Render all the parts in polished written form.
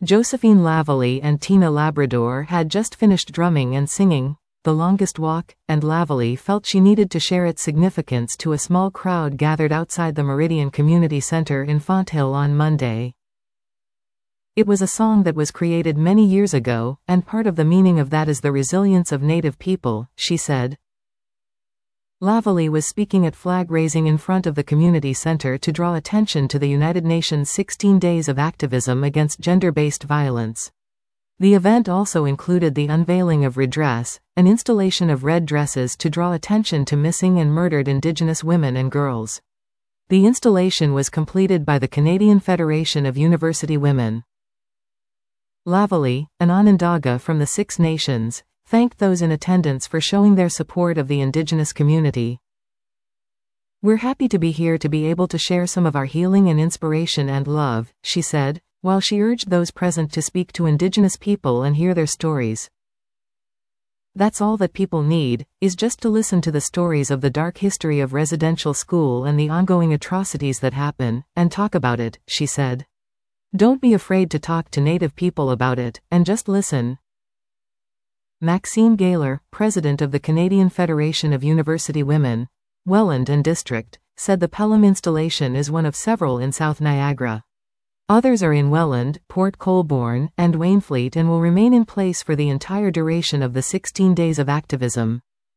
Josephine Lavallee and Tina Labrador had just finished drumming and singing The Longest Walk, and Lavallee felt she needed to share its significance to a small crowd gathered outside the Meridian Community Center in Fonthill on Monday. It was a song that was created many years ago, and part of the meaning of that is the resilience of Native people, she said. Lavallee was speaking at flag-raising in front of the community center to draw attention to the United Nations 16 Days of Activism Against Gender-Based Violence. The event also included the unveiling of Redress, an installation of red dresses to draw attention to missing and murdered Indigenous women and girls. The installation was completed by the Canadian Federation of University Women. Lavallee, an Onondaga from the Six Nations, thanked those in attendance for showing their support of the Indigenous community. "We're happy to be here to be able to share some of our healing and inspiration and love," she said, while she urged those present to speak to Indigenous people and hear their stories. "That's all that people need, is just to listen to the stories of the dark history of residential school and the ongoing atrocities that happen, and talk about it," she said. "Don't be afraid to talk to Native people about it, and just listen." Maxine Gaylor, president of the Canadian Federation of University Women, Welland and District, said the Pelham installation is one of several in South Niagara. Others are in Welland, Port Colborne, and Wainfleet and will remain in place for the entire duration of the 16 days of activism.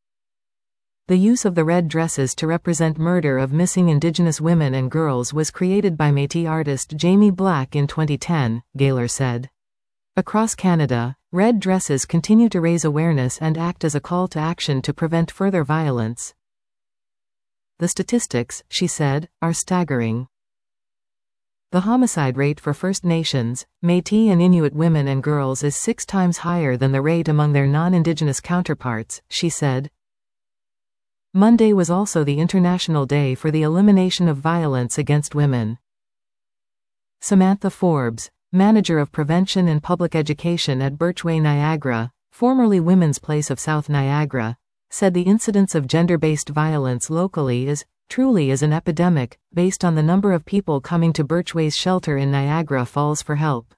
The use of the red dresses to represent murder of missing Indigenous women and girls was created by Métis artist Jamie Black in 2010, Gaylor said. Across Canada, red dresses continue to raise awareness and act as a call to action to prevent further violence. "The statistics," she said, "are staggering. The homicide rate for First Nations, Métis and Inuit women and girls is 6 times higher than the rate among their non-Indigenous counterparts," she said. Monday was also the International Day for the Elimination of Violence Against Women. Samantha Forbes, manager of prevention and public education at Birchway Niagara, formerly Women's Place of South Niagara, said the incidence of gender-based violence locally truly is an epidemic, based on the number of people coming to Birchway's shelter in Niagara Falls for help.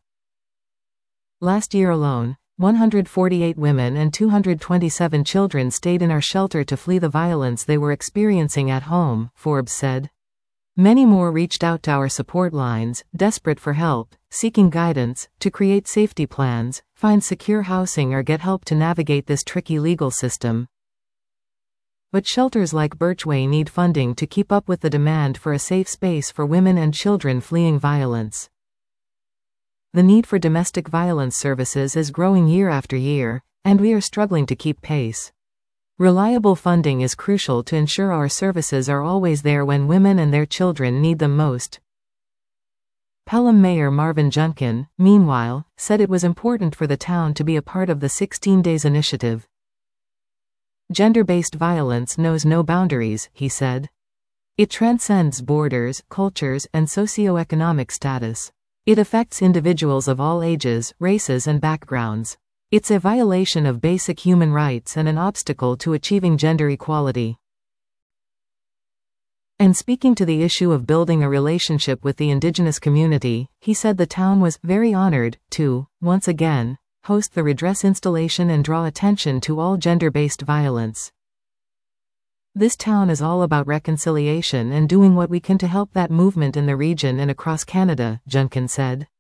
Last year alone, 148 women and 227 children stayed in our shelter to flee the violence they were experiencing at home, Forbes said. Many more reached out to our support lines, desperate for help, seeking guidance, to create safety plans, find secure housing or get help to navigate this tricky legal system. But shelters like Birchway need funding to keep up with the demand for a safe space for women and children fleeing violence. The need for domestic violence services is growing year after year, and we are struggling to keep pace. Reliable funding is crucial to ensure our services are always there when women and their children need them most. Pelham Mayor Marvin Junkin, meanwhile, said it was important for the town to be a part of the 16 Days initiative. "Gender-based violence knows no boundaries," he said. "It transcends borders, cultures, and socioeconomic status. It affects individuals of all ages, races, and backgrounds. It's a violation of basic human rights and an obstacle to achieving gender equality." And speaking to the issue of building a relationship with the Indigenous community, he said the town was very honored to, once again, host the Redress installation and draw attention to all gender-based violence. "This town is all about reconciliation and doing what we can to help that movement in the region and across Canada," Junkin said.